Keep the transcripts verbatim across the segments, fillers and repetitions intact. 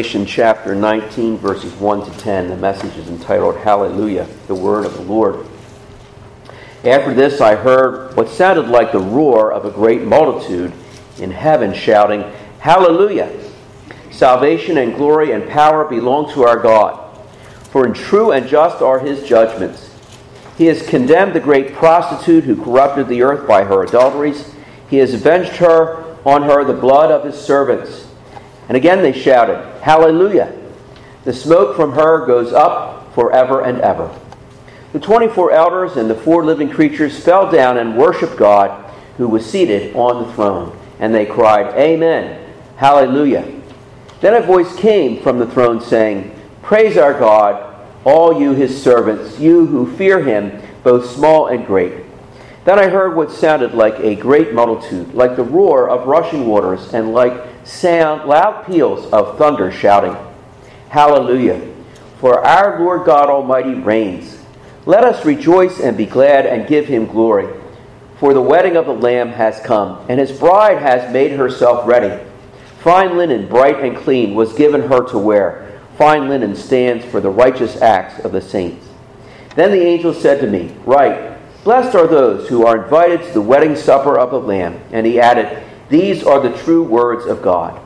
Revelation chapter nineteen, verses one to ten. The message is entitled, Hallelujah, the Word of the Lord. After this I heard what sounded like the roar of a great multitude in heaven shouting, Hallelujah! Salvation and glory and power belong to our God. For in true and just are his judgments. He has condemned the great prostitute who corrupted the earth by her adulteries. He has avenged her on her the blood of his servants. And again they shouted, Hallelujah! The smoke from her goes up forever and ever. The twenty-four elders and the four living creatures fell down and worshipped God who was seated on the throne. And they cried, Amen, Hallelujah. Then a voice came from the throne saying, Praise our God, all you his servants, you who fear him, both small and great. Then I heard what sounded like a great multitude, like the roar of rushing waters, and like sound loud peals of thunder shouting, Hallelujah! For our Lord God Almighty reigns. Let us rejoice and be glad and give him glory. For the wedding of the Lamb has come, and his bride has made herself ready. Fine linen, bright and clean, was given her to wear. Fine linen stands for the righteous acts of the saints. Then the angel said to me, Write, blessed are those who are invited to the wedding supper of the Lamb. And he added, These are the true words of God.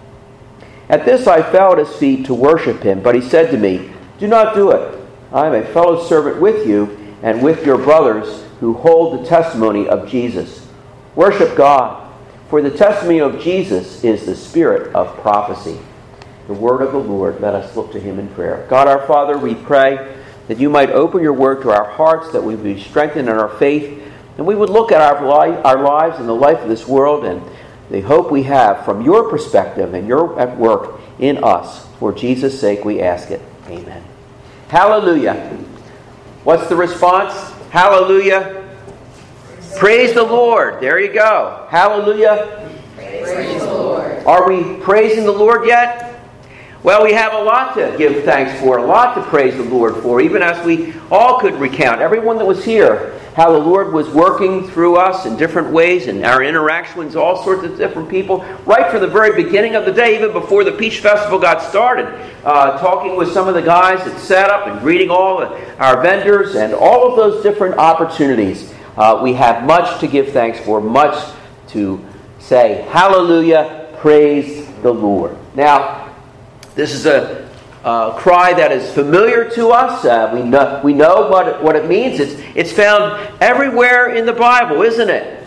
At this I fell at his feet to worship him, but he said to me, Do not do it. I am a fellow servant with you and with your brothers who hold the testimony of Jesus. Worship God, for the testimony of Jesus is the spirit of prophecy. The word of the Lord, let us look to him in prayer. God our Father, we pray that you might open your word to our hearts, that we would be strengthened in our faith, and we would look at our, life, our lives and the life of this world and the hope we have from your perspective and your at work in us. For Jesus' sake we ask it. Amen. Hallelujah. What's the response? Hallelujah. Praise, praise the Lord. There you go. Hallelujah. Praise, praise the Lord. Are we praising the Lord yet? Well, we have a lot to give thanks for, a lot to praise the Lord for, even as we all could recount, everyone that was here, how the Lord was working through us in different ways, and our interactions with all sorts of different people, right from the very beginning of the day, even before the Peach Festival got started, uh, talking with some of the guys that set up and greeting all our vendors, and all of those different opportunities. Uh, we have much to give thanks for, much to say, hallelujah, praise the Lord. Now, this is a uh, cry that is familiar to us. Uh, we know we know what it, what it means. It's it's found everywhere in the Bible, isn't it?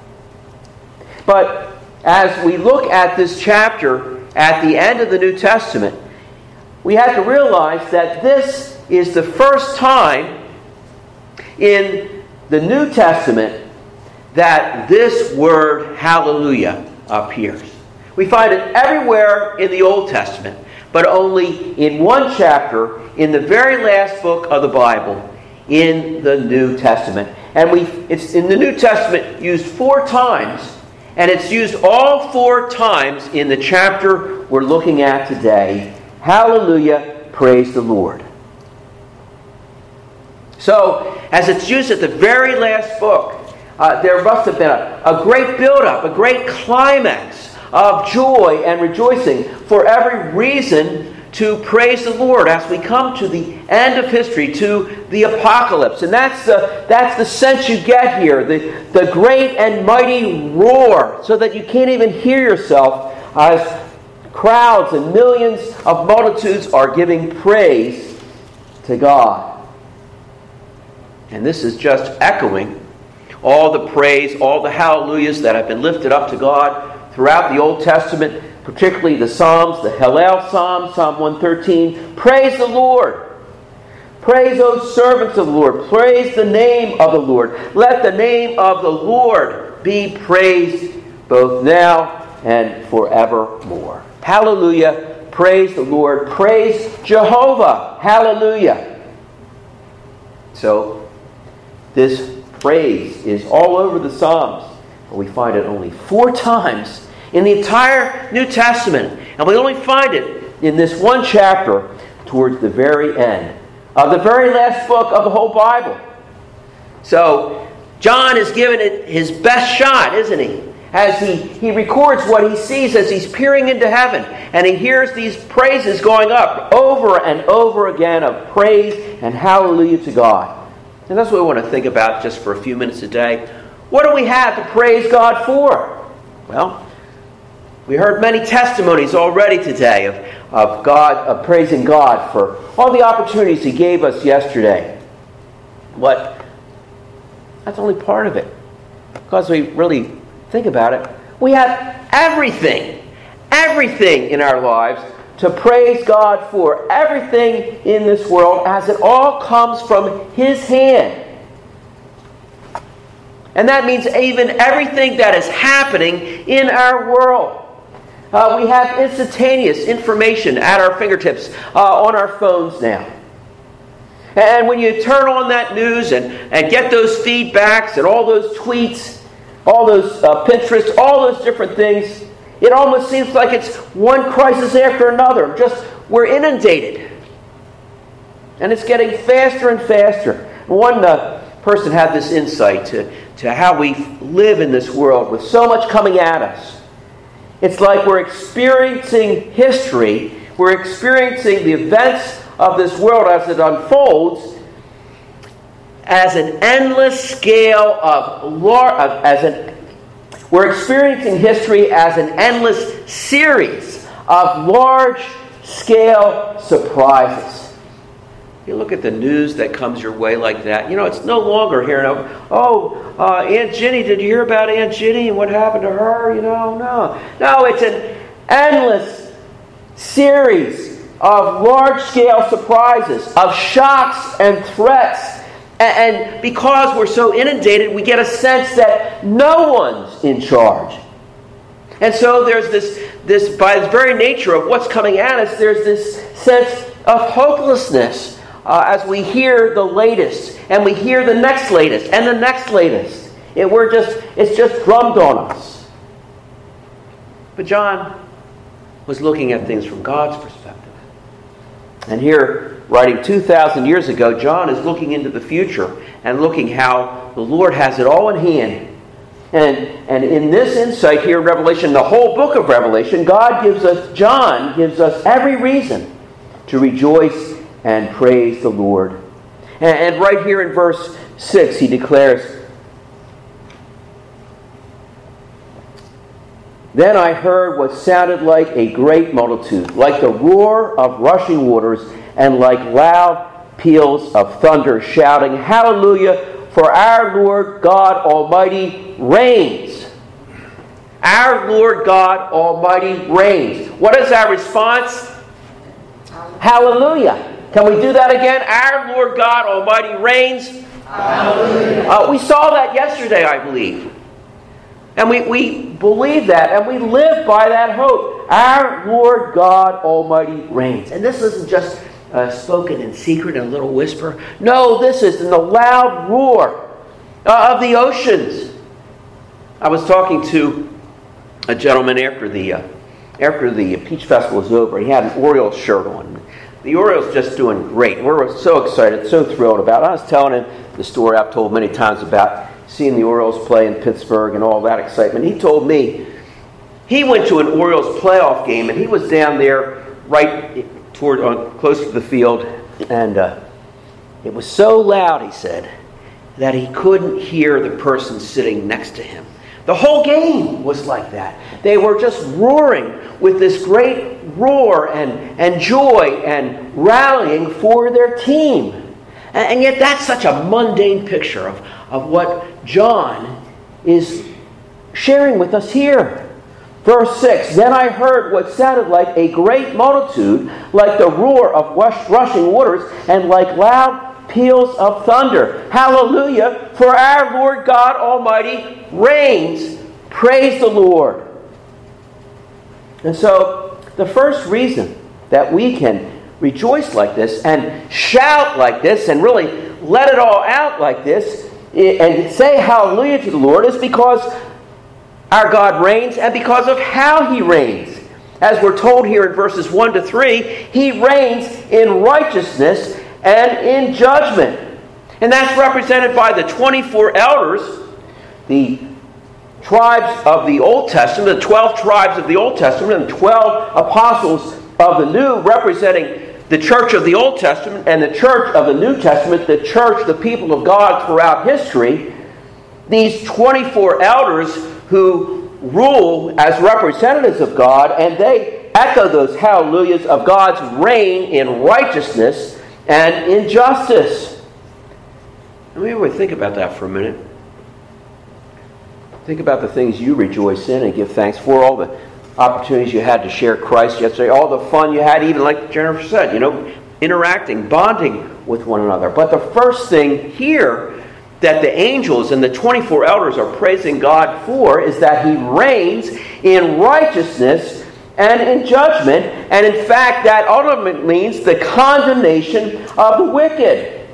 But as we look at this chapter at the end of the New Testament, we have to realize that this is the first time in the New Testament that this word hallelujah appears. We find it everywhere in the Old Testament, but only in one chapter in the very last book of the Bible in the New Testament. And we it's in the New Testament used four times, and it's used all four times in the chapter we're looking at today. Hallelujah, praise the Lord. So, as it's used at the very last book, uh, there must have been a, a great build-up, a great climax of joy and rejoicing, for every reason to praise the Lord as we come to the end of history, to the apocalypse. And that's the, that's the sense you get here, the, the great and mighty roar, so that you can't even hear yourself as crowds and millions of multitudes are giving praise to God. And this is just echoing all the praise, all the hallelujahs that have been lifted up to God throughout the Old Testament, particularly the Psalms, the Hallel Psalm, Psalm one thirteen. Praise the Lord. Praise those servants of the Lord. Praise the name of the Lord. Let the name of the Lord be praised both now and forevermore. Hallelujah. Praise the Lord. Praise Jehovah. Hallelujah. So, this praise is all over the Psalms, but we find it only four times in the entire New Testament. And we only find it in this one chapter towards the very end of the very last book of the whole Bible. So, John is giving it his best shot, isn't he? as he, he records what he sees as he's peering into heaven. And he hears these praises going up over and over again of praise and hallelujah to God. And that's what we want to think about just for a few minutes today. What do we have to praise God for? Well, we heard many testimonies already today of, of God, of praising God for all the opportunities he gave us yesterday. But that's only part of it. Because we really think about it, we have everything, everything in our lives to praise God for. Everything in this world, as it all comes from his hand. And that means even everything that is happening in our world. Uh, we have instantaneous information at our fingertips uh, on our phones now. And when you turn on that news and, and get those feedbacks and all those tweets, all those uh, Pinterest, all those different things, it almost seems like it's one crisis after another. Just, we're inundated. And it's getting faster and faster. One uh, person had this insight to, to how we live in this world with so much coming at us. It's like we're experiencing history. We're experiencing the events of this world as it unfolds as an endless scale of, of as an we're experiencing history as an endless series of large scale surprises. You look at the news that comes your way like that. You know, it's no longer hearing of, oh, uh, Aunt Ginny, did you hear about Aunt Ginny and what happened to her? You know, no. No, it's an endless series of large-scale surprises, of shocks and threats. And because we're so inundated, we get a sense that no one's in charge. And so there's this, this by the very nature of what's coming at us, there's this sense of hopelessness uh, as we hear the latest, and we hear the next latest, and the next latest. It, we're just, it's just drummed on us. But John was looking at things from God's perspective. And here, writing two thousand years ago, John is looking into the future and looking how the Lord has it all in hand. And, and in this insight here in Revelation, the whole book of Revelation, God gives us, John gives us every reason to rejoice and praise the Lord. And, and right here in verse six, he declares, "Then I heard what sounded like a great multitude, like the roar of rushing waters, and like loud peals of thunder, shouting, 'Hallelujah, for our Lord God Almighty reigns.'" Our Lord God Almighty reigns. What is our response? Hallelujah. Can we do that again? Our Lord God Almighty reigns. Hallelujah. Uh, we saw that yesterday, I believe. And we, we believe that, and we live by that hope. Our Lord God Almighty reigns. And this isn't just uh, spoken in secret in a little whisper. No, this is in the loud roar uh, of the oceans. I was talking to a gentleman after the uh, after the Peach Festival was over. He had an Orioles shirt on. The Orioles just doing great. We're so excited, so thrilled about it. I was telling him the story I've told many times about seeing the Orioles play in Pittsburgh and all that excitement. He told me he went to an Orioles playoff game, and he was down there right toward, on, close to the field, and uh, it was so loud, he said, that he couldn't hear the person sitting next to him. The whole game was like that. They were just roaring with this great roar and, and joy and rallying for their team. And, and yet that's such a mundane picture of, of what John is sharing with us here. Verse six, "Then I heard what sounded like a great multitude, like the roar of rush, rushing waters, and like loud peals of thunder. Hallelujah, for our Lord God Almighty reigns. Praise the Lord." And so, the first reason that we can rejoice like this and shout like this and really let it all out like this and say hallelujah to the Lord is because our God reigns and because of how He reigns. As we're told here in verses one to three, He reigns in righteousness and in judgment. And that's represented by the twenty-four elders, the tribes of the Old Testament, the twelve tribes of the Old Testament, and twelve apostles of the New, representing the church of the Old Testament and the church of the New Testament, the church, the people of God throughout history. These twenty-four elders who rule as representatives of God, and they echo those hallelujahs of God's reign in righteousness and in justice. Let me really think about that for a minute. Think about the things you rejoice in and give thanks for, all the opportunities you had to share Christ yesterday, all the fun you had, even like Jennifer said, you know, interacting, bonding with one another. But the first thing here that the angels and the twenty-four elders are praising God for is that He reigns in righteousness and in judgment. And in fact, that ultimately means the condemnation of the wicked.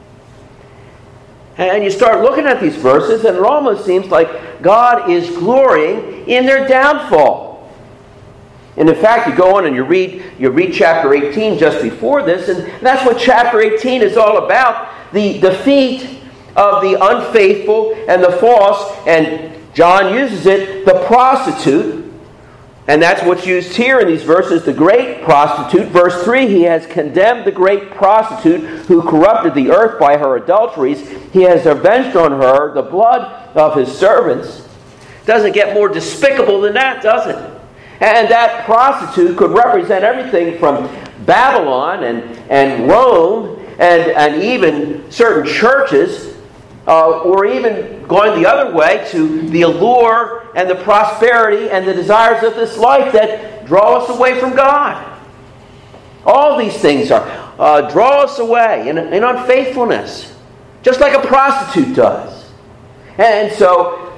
And you start looking at these verses, and it almost seems like God is glorying in their downfall. And in fact, you go on and you read you read chapter eighteen just before this, and that's what chapter eighteen is all about: the defeat of the unfaithful and the false. And John uses it, the prostitute. And that's what's used here in these verses, the great prostitute. Verse three, He has condemned the great prostitute who corrupted the earth by her adulteries. He has avenged on her the blood of His servants. Doesn't get more despicable than that, does it? And that prostitute could represent everything from Babylon and, and Rome and, and even certain churches, uh, or even going the other way to the allure and the prosperity and the desires of this life that draw us away from God. All these things are uh, draw us away in, in unfaithfulness, just like a prostitute does. And so,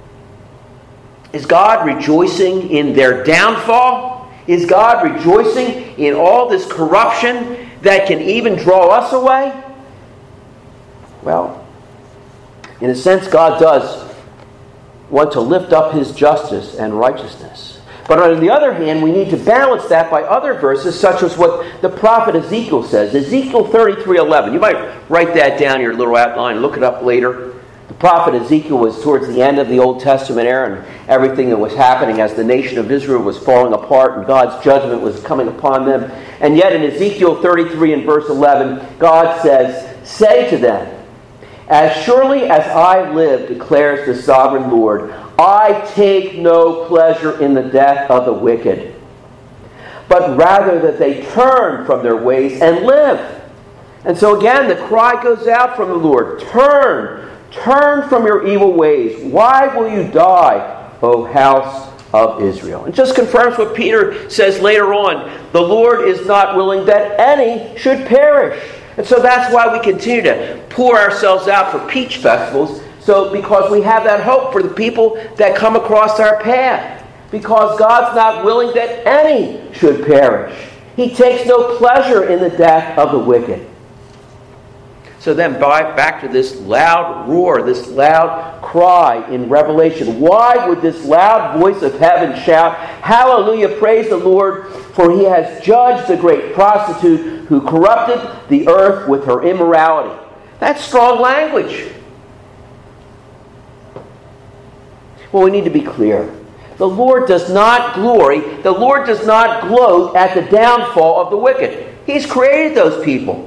is God rejoicing in their downfall? Is God rejoicing in all this corruption that can even draw us away? Well, in a sense, God does want to lift up His justice and righteousness. But on the other hand, we need to balance that by other verses, such as what the prophet Ezekiel says. Ezekiel thirty-three eleven. You might write that down in your little outline, look it up later. The prophet Ezekiel was towards the end of the Old Testament era, and everything that was happening as the nation of Israel was falling apart and God's judgment was coming upon them. And yet in Ezekiel thirty-three and verse eleven, God says, "Say to them, as surely as I live, declares the sovereign Lord, I take no pleasure in the death of the wicked, but rather that they turn from their ways and live." And so again, the cry goes out from the Lord, Turn, turn from your evil ways. Why will you die, O house of Israel? And just confirms what Peter says later on. The Lord is not willing that any should perish. And so that's why we continue to pour ourselves out for peach festivals, so because we have that hope for the people that come across our path. Because God's not willing that any should perish. He takes no pleasure in the death of the wicked. So then back to this loud roar, this loud cry in Revelation. Why would this loud voice of heaven shout, "Hallelujah, praise the Lord, for He has judged the great prostitute who corrupted the earth with her immorality"? That's strong language. Well, we need to be clear. The Lord does not glory, the Lord does not gloat at the downfall of the wicked. He's created those people.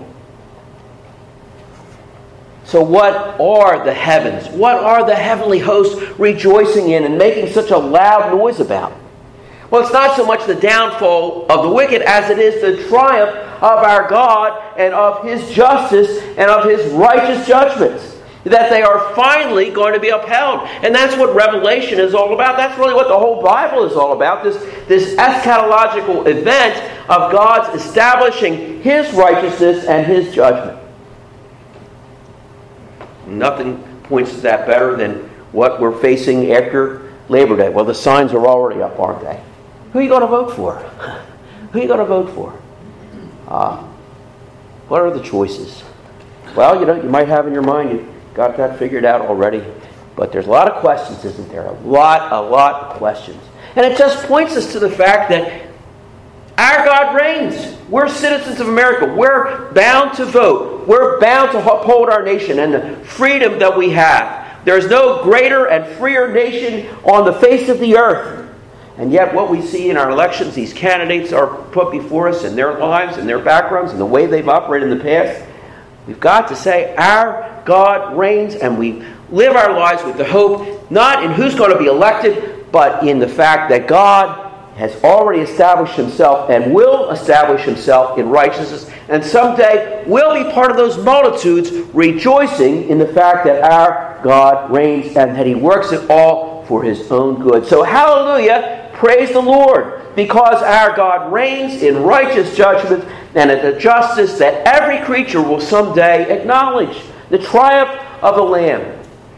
So what are the heavens? What are the heavenly hosts rejoicing in and making such a loud noise about? Well, it's not so much the downfall of the wicked as it is the triumph of our God and of His justice and of His righteous judgments, that they are finally going to be upheld. And that's what Revelation is all about. That's really what the whole Bible is all about, this, this eschatological event of God's establishing His righteousness and His judgment. Nothing points to that better than what we're facing after Labor Day. Well, the signs are already up, aren't they? Who are you going to vote for? Who are you going to vote for? Uh, what are the choices? Well, you know, you might have in your mind, you got that figured out already. But there's a lot of questions, isn't there? A lot, a lot of questions. And it just points us to the fact that our God reigns. We're citizens of America. We're bound to vote. We're bound to uphold our nation and the freedom that we have. There is no greater and freer nation on the face of the earth. And yet what we see in our elections, these candidates are put before us in their lives and their backgrounds and the way they've operated in the past. We've got to say our God reigns, and we live our lives with the hope not in who's going to be elected, but in the fact that God has already established himself and will establish himself in righteousness, and someday will be part of those multitudes rejoicing in the fact that our God reigns and that he works it all for his own good. So hallelujah, praise the Lord, because our God reigns in righteous judgment and in the justice that every creature will someday acknowledge. The triumph of the Lamb.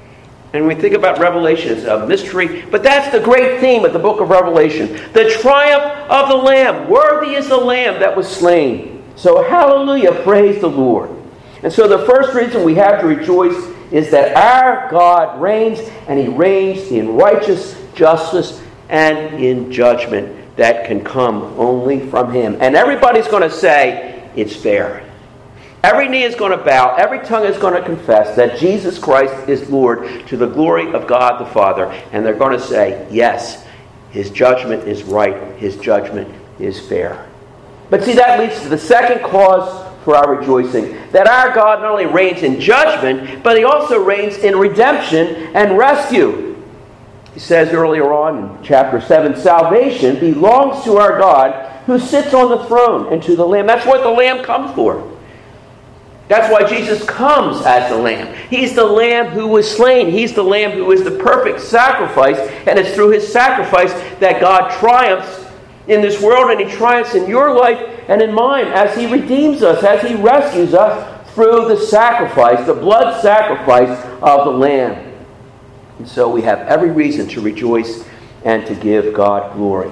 And when we think about Revelation, it's a mystery, but that's the great theme of the book of Revelation. The triumph of the Lamb. Worthy is the Lamb that was slain. So hallelujah, praise the Lord. And so the first reason we have to rejoice is that our God reigns, and he reigns in righteous justice and in judgment that can come only from him. And everybody's going to say, it's fair. Every knee is going to bow, every tongue is going to confess that Jesus Christ is Lord to the glory of God the Father. And they're going to say, yes, his judgment is right, his judgment is fair. But see, that leads to the second cause for our rejoicing, that our God not only reigns in judgment, but he also reigns in redemption and rescue. He says earlier on in chapter seven, salvation belongs to our God who sits on the throne and to the Lamb. That's what the Lamb comes for. That's why Jesus comes as the Lamb. He's the Lamb who was slain. He's the Lamb who is the perfect sacrifice. And it's through his sacrifice that God triumphs in this world, and he triumphs in your life and in mine as he redeems us, as he rescues us through the sacrifice, the blood sacrifice of the Lamb. And so we have every reason to rejoice and to give God glory.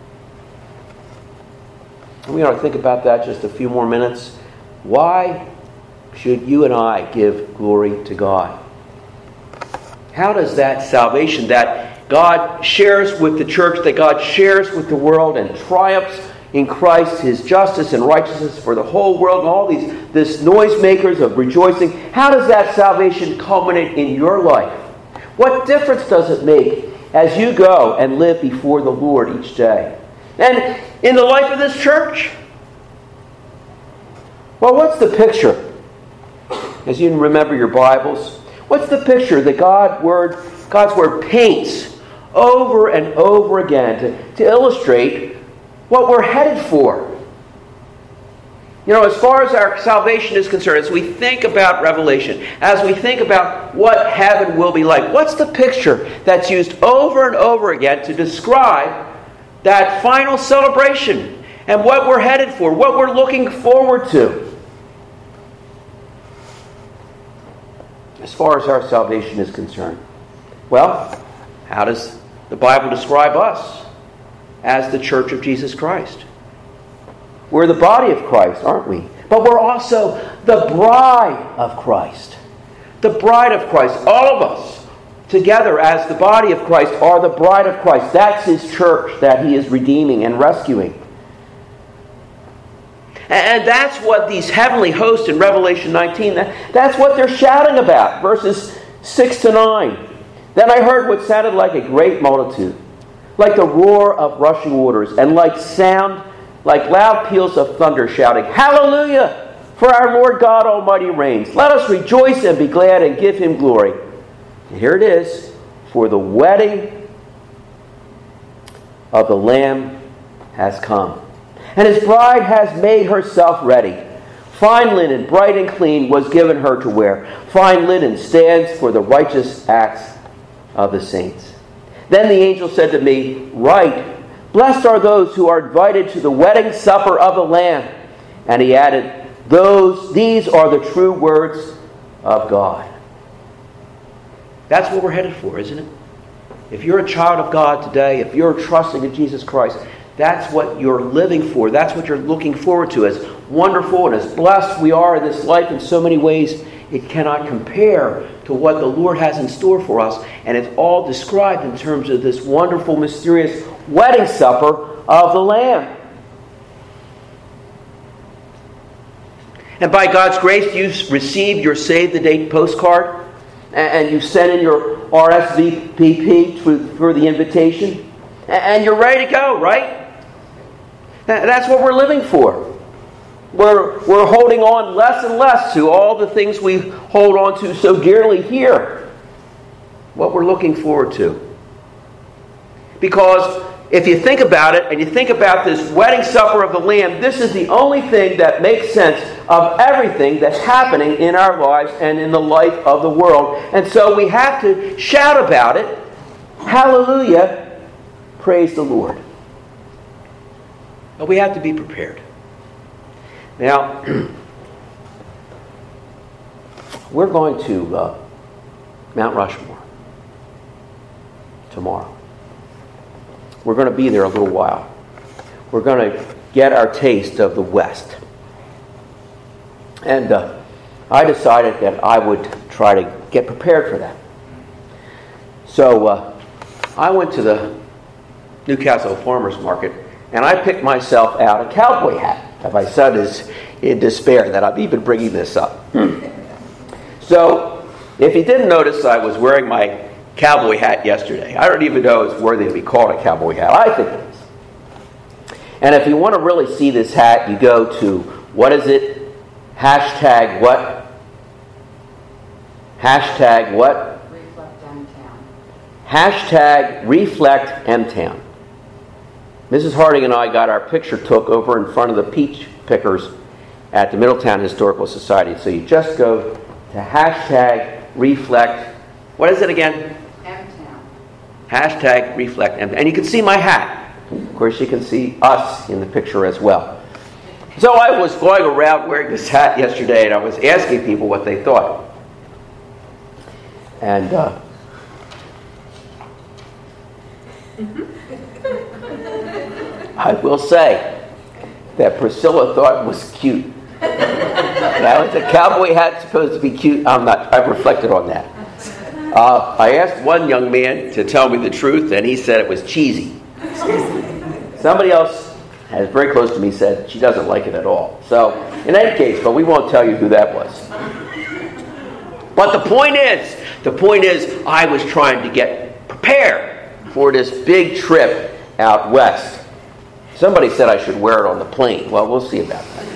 And we ought to think about that just a few more minutes. Why should you and I give glory to God? How does that salvation that God shares with the church, that God shares with the world and triumphs in Christ, his justice and righteousness for the whole world, and all these this noisemakers of rejoicing, how does that salvation culminate in your life? What difference does it make as you go and live before the Lord each day? And in the life of this church? Well, what's the picture? As you remember your Bibles, what's the picture that God word, God's Word paints over and over again to, to illustrate what we're headed for? You know, as far as our salvation is concerned, as we think about Revelation, as we think about what heaven will be like, what's the picture that's used over and over again to describe that final celebration and what we're headed for, what we're looking forward to? As far as our salvation is concerned. Well, how does the Bible describe us as the church of Jesus Christ? We're the body of Christ, aren't we? But we're also the bride of Christ. The bride of Christ. All of us together as the body of Christ are the bride of Christ. That's his church that he is redeeming and rescuing. And that's what these heavenly hosts in Revelation nineteen, that's what they're shouting about. Verses six to nine. Then I heard what sounded like a great multitude, like the roar of rushing waters, and like sound, like loud peals of thunder, shouting, Hallelujah! For our Lord God Almighty reigns. Let us rejoice and be glad and give him glory. And here it is. For the wedding of the Lamb has come, and his bride has made herself ready. Fine linen, bright and clean, was given her to wear. Fine linen stands for the righteous acts of the saints. Then the angel said to me, Write, blessed are those who are invited to the wedding supper of the Lamb. And he added, Those, these are the true words of God. That's what we're headed for, isn't it? If you're a child of God today, if you're trusting in Jesus Christ, that's what you're living for. That's what you're looking forward to. As wonderful and as blessed we are in this life in so many ways, it cannot compare to what the Lord has in store for us. And it's all described in terms of this wonderful, mysterious wedding supper of the Lamb. And by God's grace, you've received your Save the Date postcard, and you sent in your R S V P for the invitation, and you're ready to go, right? That's what we're living for. We're, we're holding on less and less to all the things we hold on to so dearly here. What we're looking forward to. Because if you think about it, and you think about this wedding supper of the Lamb, this is the only thing that makes sense of everything that's happening in our lives and in the life of the world. And so we have to shout about it. Hallelujah. Praise the Lord. But we have to be prepared. Now, we're going to uh, Mount Rushmore tomorrow. We're going to be there a little while. We're going to get our taste of the West. And uh, I decided that I would try to get prepared for that. So uh, I went to the Newcastle Farmers Market, and I picked myself out a cowboy hat. My son is in despair that I'm even bringing this up. So, if you didn't notice, I was wearing my cowboy hat yesterday. I don't even know it's worthy to be called a cowboy hat. I think it is. And if you want to really see this hat, you go to, what is it? Hashtag what? Hashtag what? Reflect M-Town. Hashtag Reflect M-Town. Missus Harding and I got our picture took over in front of the peach pickers at the Middletown Historical Society. So you just go to hashtag Reflect. What is it again? M-Town. Hashtag Reflect M-Town. And you can see my hat. Of course, you can see us in the picture as well. So I was going around wearing this hat yesterday, and I was asking people what they thought. And uh, I will say that Priscilla thought it was cute. Now, is the cowboy hat supposed to be cute? I'm not. I've reflected on that. Uh, I asked one young man to tell me the truth, and he said it was cheesy. Somebody else, as very close to me, said she doesn't like it at all. So, in any case, but we won't tell you who that was. But the point is, the point is, I was trying to get prepared for this big trip out west. Somebody said I should wear it on the plane. Well, we'll see about that.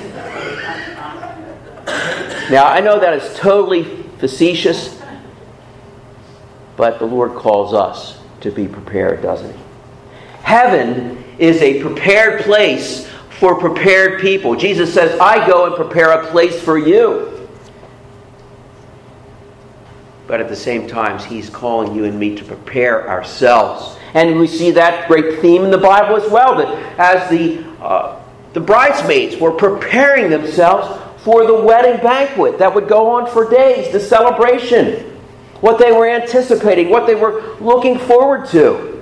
Now, I know that is totally facetious, but the Lord calls us to be prepared, doesn't He? Heaven is a prepared place for prepared people. Jesus says, I go and prepare a place for you. But at the same time, He's calling you and me to prepare ourselves. And we see that great theme in the Bible as well, that as the uh, the bridesmaids were preparing themselves for the wedding banquet that would go on for days, the celebration, what they were anticipating, what they were looking forward to.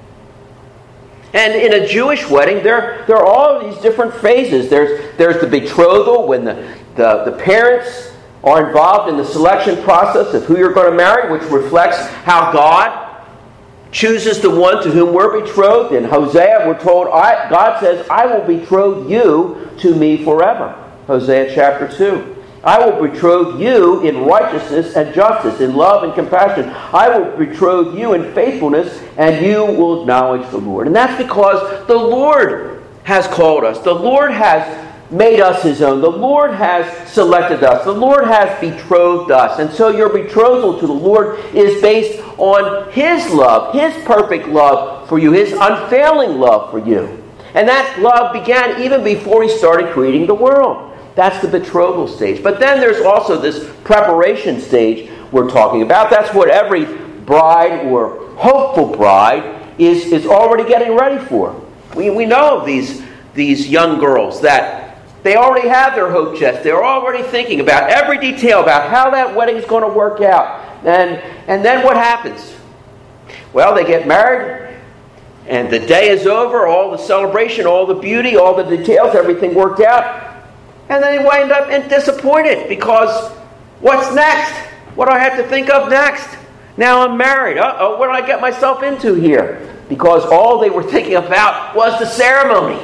And in a Jewish wedding, there, there are all of these different phases. There's, there's the betrothal, when the, the, the parents are involved in the selection process of who you're going to marry, which reflects how God chooses the one to whom we're betrothed. In Hosea, we're told, I, God says, I will betroth you to me forever. Hosea chapter two. I will betroth you in righteousness and justice, in love and compassion. I will betroth you in faithfulness, and you will acknowledge the Lord. And that's because the Lord has called us. The Lord has made us His own. The Lord has selected us. The Lord has betrothed us. And so your betrothal to the Lord is based on His love, His perfect love for you, His unfailing love for you. And that love began even before He started creating the world. That's the betrothal stage. But then there's also this preparation stage we're talking about. That's what every bride or hopeful bride is, is already getting ready for. We, we know of these, these young girls that they already have their hope chest. They're already thinking about every detail about how that wedding is going to work out. And, and then what happens? Well, they get married, and the day is over, all the celebration, all the beauty, all the details, everything worked out. And then they wind up and disappointed because what's next? What do I have to think of next? Now I'm married. Uh-oh, what did I get myself into here? Because all they were thinking about was the ceremony.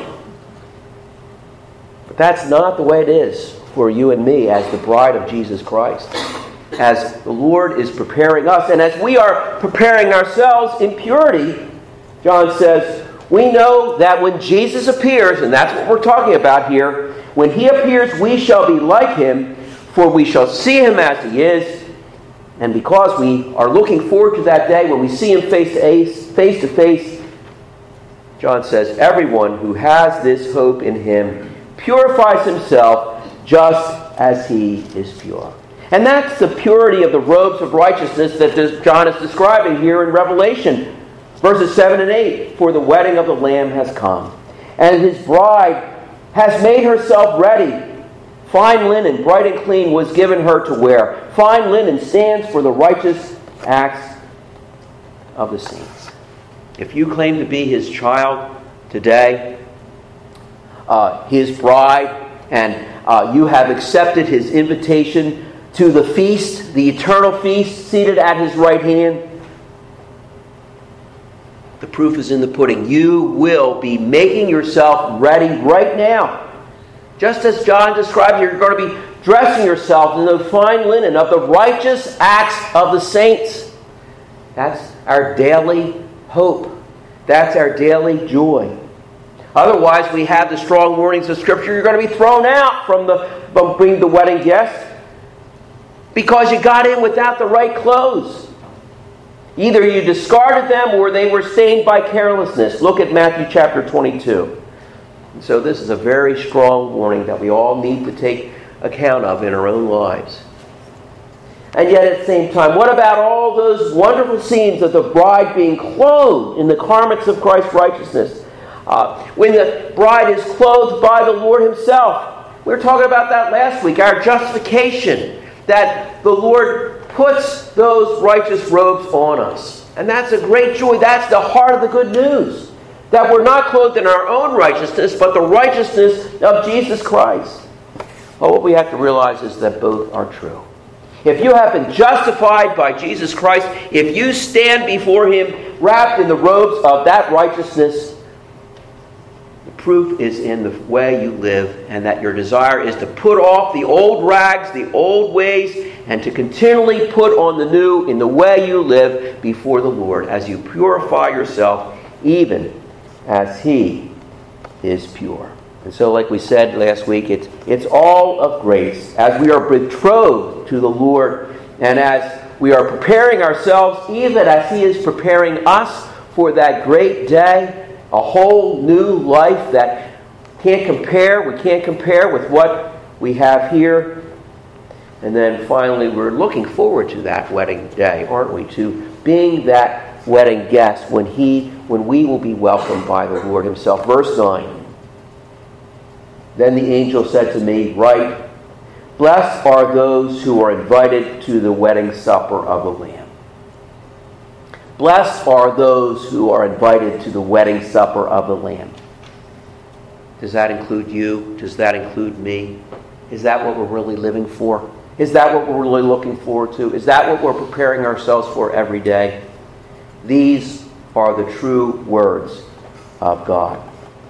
But that's not the way it is for you and me as the bride of Jesus Christ. as the Lord is preparing us, and as we are preparing ourselves in purity, John says, we know that when Jesus appears, and that's what we're talking about here, when he appears, we shall be like him, for we shall see him as he is. And because we are looking forward to that day when we see him face to face, face to face, John says, everyone who has this hope in him purifies himself just as he is pure. And that's the purity of the robes of righteousness that John is describing here in Revelation. Verses seven and eight, for the wedding of the Lamb has come, and his bride has made herself ready. Fine linen, bright and clean, was given her to wear. Fine linen stands for the righteous acts of the saints. If you claim to be his child today, uh, his bride, and uh, you have accepted his invitation to the feast, the eternal feast, seated at his right hand, the proof is in the pudding. You will be making yourself ready right now. Just as John described, you're going to be dressing yourself in the fine linen of the righteous acts of the saints. That's our daily hope. That's our daily joy. Otherwise, we have the strong warnings of Scripture. You're going to be thrown out from the from being the wedding guest because you got in without the right clothes. Either you discarded them or they were stained by carelessness. Look at Matthew chapter twenty-two. And so this is a very strong warning that we all need to take account of in our own lives. And yet at the same time, what about all those wonderful scenes of the bride being clothed in the garments of Christ's righteousness? Uh, when the bride is clothed by the Lord himself. We were talking about that last week, our justification, that the Lord puts those righteous robes on us. And that's a great joy. That's the heart of the good news. That we're not clothed in our own righteousness, but the righteousness of Jesus Christ. Well, what we have to realize is that both are true. If you have been justified by Jesus Christ, if you stand before him wrapped in the robes of that righteousness, the proof is in the way you live, and that your desire is to put off the old rags, the old ways, and to continually put on the new in the way you live before the Lord as you purify yourself, even as he is pure. And so, like we said last week, it's, it's all of grace. As we are betrothed to the Lord, and as we are preparing ourselves, even as he is preparing us for that great day, a whole new life that can't compare, we can't compare with what we have here. And then finally, we're looking forward to that wedding day, aren't we? To being that wedding guest when he, when we will be welcomed by the Lord himself. Verse nine. Then the angel said to me, write, blessed are those who are invited to the wedding supper of the Lamb. Blessed are those who are invited to the wedding supper of the Lamb. Does that include you? Does that include me? Is that what we're really living for? Is that what we're really looking forward to? Is that what we're preparing ourselves for every day? These are the true words of God.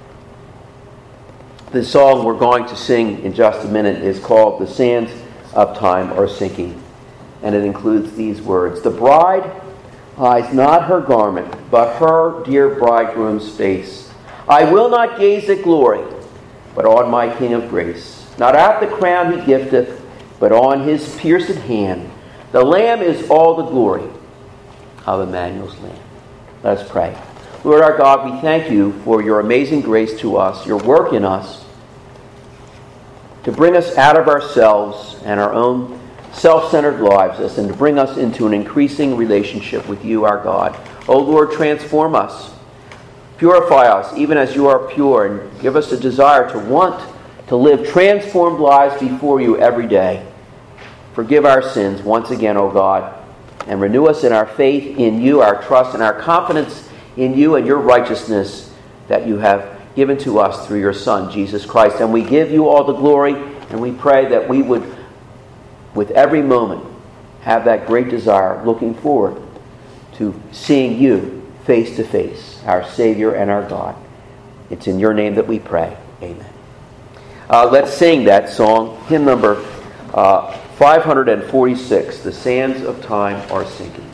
The song we're going to sing in just a minute is called The Sands of Time Are Sinking. And it includes these words. The bride hides not her garment, but her dear bridegroom's face. I will not gaze at glory, but on my King of grace. Not at the crown he gifteth, but on his pierced hand. The Lamb is all the glory of Emmanuel's Lamb. Let us pray. Lord our God, we thank you for your amazing grace to us, your work in us, to bring us out of ourselves and our own self-centered lives, and to bring us into an increasing relationship with you, our God. O Lord, transform us. Purify us, even as you are pure, and give us a desire to want to live transformed lives before you every day. Forgive our sins once again, O God, and renew us in our faith in you, our trust, and our confidence in you and your righteousness that you have given to us through your Son, Jesus Christ. And we give you all the glory, and we pray that we would, with every moment, have that great desire, looking forward to seeing you face to face, our Savior and our God. It's in your name that we pray. Amen. Uh, let's sing that song, hymn number uh, five hundred forty-six, The Sands of Time Are Sinking.